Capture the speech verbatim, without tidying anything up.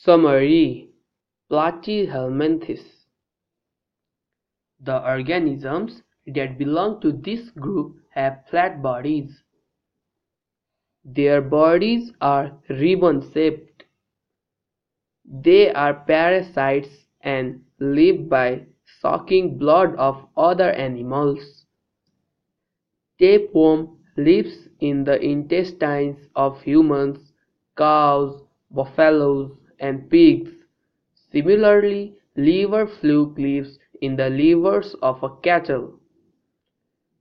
Summary: Platyhelminthes. The organisms that belong to this group have flat bodies. Their bodies are ribbon-shaped. They are parasites and live by sucking blood of other animals. Tapeworm lives in the intestines of humans, cows, buffaloes, and pigs. Similarly, liver fluke lives in the livers of cattle.